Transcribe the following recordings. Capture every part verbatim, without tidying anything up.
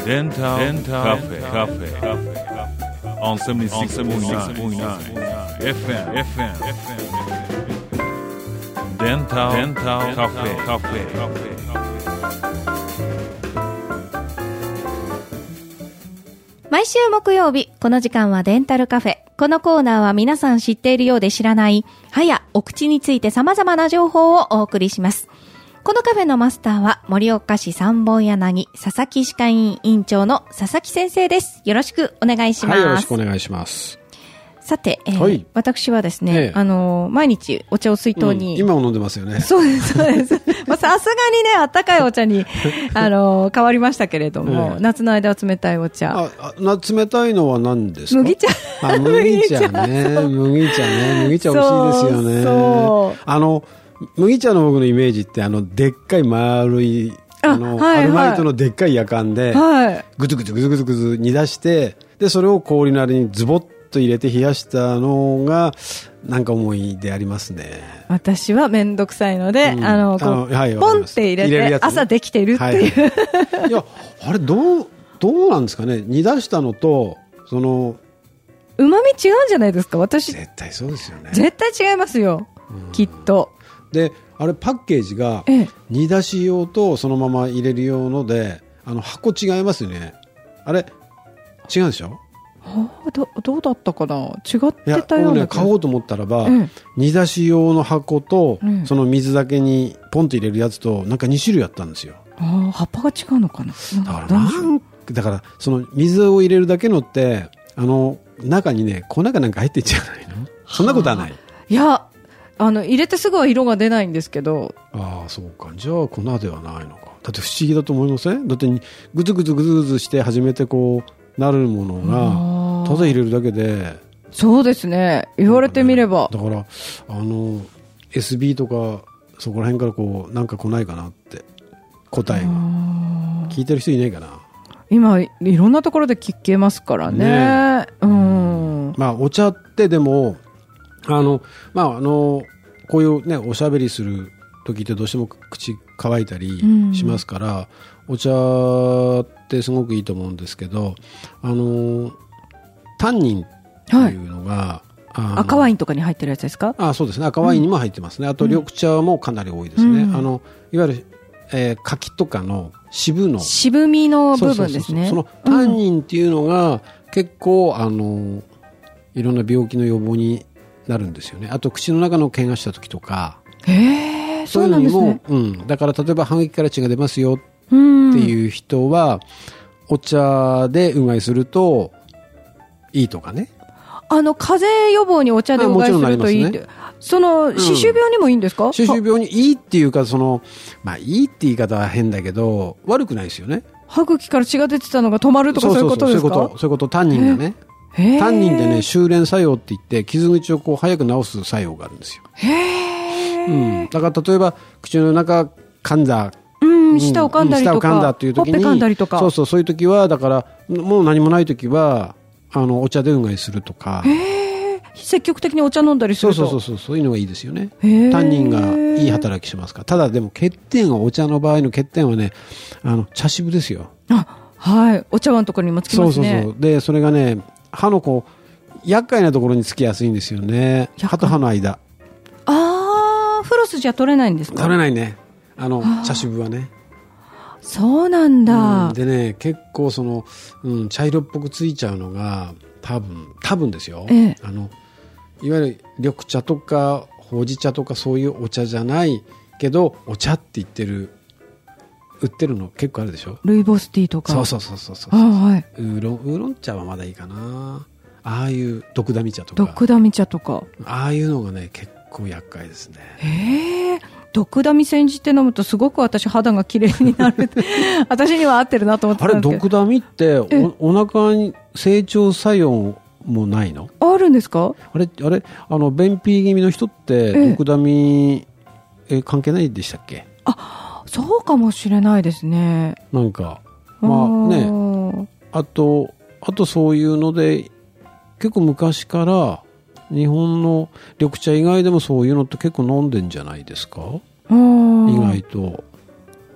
デンタルカフェカフェ on セブンティーシックポイントナイン エフエム エフエム デンタルカフェカフェ。 毎週木曜日この時間はデンタルカフェ。このコーナーは皆さん知っているようで知らない歯やお口について様々な情報をお送りします。このカフェのマスターは盛岡市三本柳佐々木歯科医院院長の佐々木先生です。よろしくお願いします。 はい、よろしくお願いします。 さて、えーはい、 私はですね、ええ、あのー、毎日お茶を水筒に、 うん、今も飲んでますよね。 そうです、そうです。まあ、さすがにね、あったかいお茶に、あのー、変わりましたけれども、ええ、夏の間は冷たいお茶。 ああ、冷たいのは何ですか？ 麦茶。 あ、麦茶ね。麦茶ね。麦茶美味しいですよね。そうそう。あの、麦茶の僕のイメージって、あの、でっかい丸い、あの、はいはい、アルバイトのでっかいやかんで、はい、ぐつぐつぐつぐつぐつ煮出して、で、それを氷なりにズボッと入れて冷やしたのがなんか思い出ありますね。 私はめんどくさいので、うん、あのこうあの、はい、ポンって入れて入れるやつ、ね、朝できてるっていう、はいはい、いやあれどうどうなんですかね。煮出したのとそのうまみ違うんじゃないですか。私絶対そうですよね。 絶対違いますよ、うん、きっと。であれパッケージが煮出し用とそのまま入れる用ので、あの箱違いますよね。あれ違うでしょ。 はあ、ど, どうだったかな。違ってたような、ね、 買おうと思ったらば、うん、煮出し用の箱と、うん、その水だけにポンと入れるやつとなんかに種類あったんですよ。 あ、葉っぱが違うのかな。 だからなんだからその水を入れるだけのってあの中にね粉かなんか入ってんじゃないの。そんなことはない。 いやあの入れてすぐは色が出ないんですけど。 ああそうか。じゃあ粉ではないのか。だって不思議だと思いません？だってグツグツグツグツして初めてこうなるものがただ入れるだけで。 そうですね、言われてみれば、 ね、だからあの エスビー とかそこら辺からこうなんか来ないかなって答えが聞いてる人いないかな。 今いろんなところで聞けますからね。ね、うん、 まあお茶ってでもあのまああのこういうねおしゃべりする時ってどうしても口乾いたりしますから、うん、お茶ってすごくいいと思うんですけど、あのタンニンっていうのが、 はい、赤ワインとかに入ってるやつですか？ あ、そうですね、赤ワインにも入ってますね、うん、あと緑茶もかなり多いですね、うん、あのいわゆる、えー、柿とかの渋の渋みの部分ですね。 そうそうそうそう、そのタンニンっていうのが結構あのいろんな病気の予防になるんですよね。あと口の中の怪我した時とか、 へー、そうなんですね。 うん、だから例えば歯茎から血が出ますよっていう人は、うん、お茶でうがいするといいとかね。 あの風邪予防にお茶でうがいするといいって、ね、その歯周病にもいいんですか？ 歯、うん、周病にいいっていうか、そのまあいいって言い方は変だけど悪くないですよね。 歯茎から血が出てたのが止まるとか、そういうことですか？ そういうこと、そういうこと。タンニンがね、タンニンでね、修練作用って言って傷口をこう早く治す作用があるんですよ。へー、うん、だから例えば口の中噛んだ、 うん、舌を噛んだりとか、うん、舌を噛んだっていう時に、ほっぺ噛んだりとか、 そうそう、そういう時はだからもう何もない時はあのお茶でうがいするとか、 へー、積極的にお茶飲んだりすると、 そうそうそうそう、そういうのがいいですよね。タンニンがいい働きしますから。ただでも欠点は、お茶の場合の欠点はね、あの茶渋ですよ。 あ、はい、お茶碗のところにもつきますね。 そうそうそう。でそれがね、歯のこう厄介なところにつきやすいんですよね。歯と歯の間。 ああ、フロスじゃ取れないんですか？ 取れないね、あの茶渋はね。 そうなんだ、 うん、でね、結構その、うん、茶色っぽくついちゃうのが多分多分ですよ、ええ、あのいわゆる緑茶とかほうじ茶とかそういうお茶じゃないけどお茶って言ってる売ってるの結構あるでしょ。 ルイボスティーとか。 そうそうそうそうそう、はい、ウーロン、ウーロン茶はまだいいかな。ああいうドクダミ茶とか、 ドクダミ茶とか、 ああいうのがね結構厄介ですね。 へえ、ドクダミ煎じて飲むとすごく私肌が綺麗になる私には合ってるなと思ってたんですけど。 あれドクダミってお, お腹に成長作用もないの？ あるんですか？ あれあれ、あの便秘気味の人ってドクダミえ関係ないでしたっけ？ あ、そうかもしれないですね。 なんかまあね、あとあとそういうので結構昔から日本の緑茶以外でもそういうのって結構飲んでんじゃないですか？意外と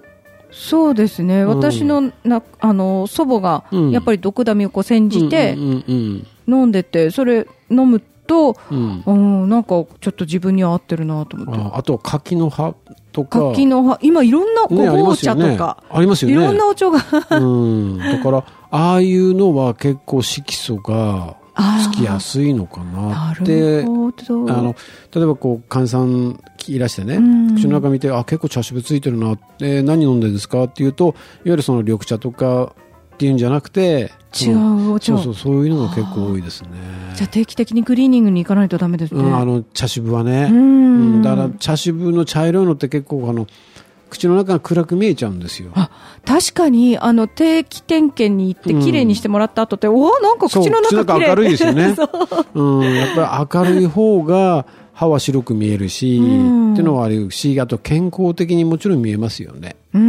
そうですね、うん、私のなあの祖母がやっぱり毒ダミをこう煎じて飲んでて、それ飲むと、うんうん、なんかちょっと自分には合ってるなと思って。 あ, あと柿の葉とか、 柿の葉、今いろんなごぼう茶とか、 ね、ありますよね、 いろんなお茶がうん、だからああいうのは結構色素がつきやすいのかなって。あの例えばこう患者さんいらしてね、うん、口の中見て、あ、結構茶渋ついてるなって、何飲んでるんですかっていうと、いわゆるその緑茶とかっていうんじゃなくて、 違うお茶、 そうそう、そういうのが結構多いですね。 じゃあ定期的にクリーニングに行かないとダメですね、 うん、あの茶渋はね、うんうん、だから茶渋の茶色いのって結構あの口の中が暗く見えちゃうんですよ。 あ、確かにあの定期点検に行ってきれいにしてもらった後って、うん、おー、なんか口の中きれい、 口の中明るいですよねうん、やっぱり明るい方が歯は白く見えるし、うん、っていうのはあるし、あと健康的にもちろん見えますよね。うん、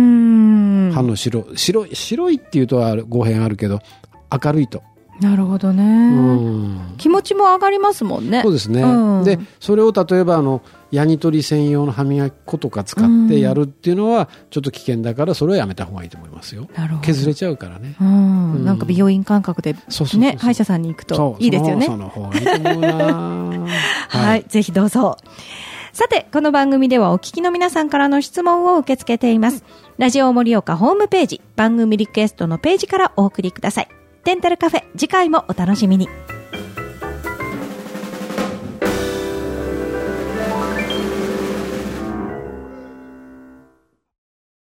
歯の白白い白いっていうと語弊あるけど明るいと。 なるほどね、うん、気持ちも上がりますもんね。 そうですね、うん、でそれを例えばあのヤニ取り専用の歯磨き粉とか使ってやるっていうのはちょっと危険だから、それはやめた方がいいと思いますよ。なるほど、削れちゃうからね、 うんうん、なんか美容院感覚で、ね、歯医者さんに行くといいですよね。 その方がいいと思うなはい、 はい、ぜひどうぞ。さて、この番組ではお聞きの皆さんからの質問を受け付けています。ラジオ盛岡ホームページ、番組リクエストのページからお送りください。デンタルカフェ、次回もお楽しみに。